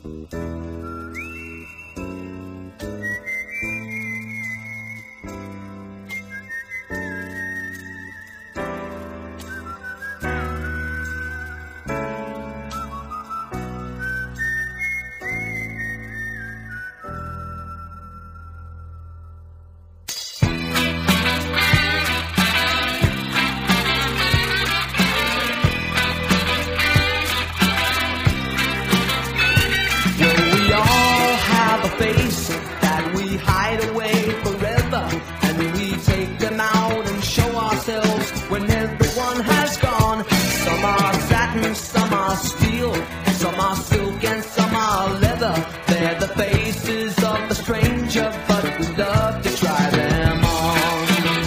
That we hide away forever, and we take them out and show ourselves when everyone has gone. Some are satin, some are steel, some are silk and some are leather. They're the faces of the stranger, but we love to try them on.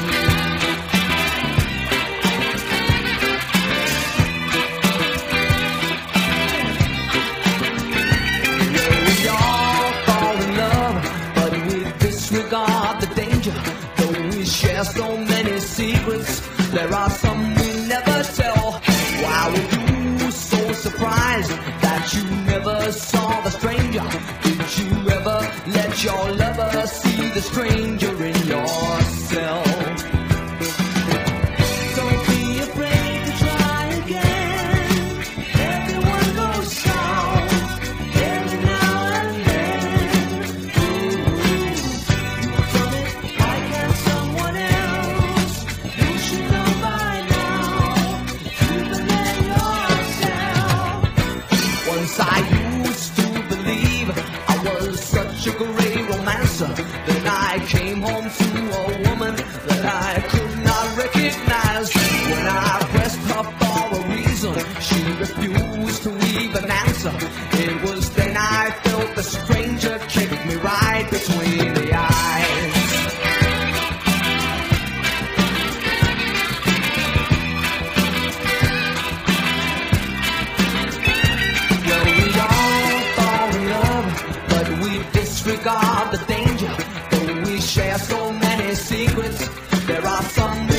We all fall in love, but we disregard the danger. Though we share so many secrets, there are some we never tell. Why were you so surprised that you never saw the stranger? Did you ever let your lover see the stranger in yourself? Don't be afraid to try again. Everyone goes down every now and then. You've done it, why can't someone else? You should know by now. You believe yourself. Once I used to believe I was such a great romancer. Then I came home to a woman that I could not recognize. When I pressed her for a reason, she refused to even answer. It was then I felt the stranger kick me right between the eyes. Well, we all fall in love, but we disregard the danger. Though we share so many secrets, there are some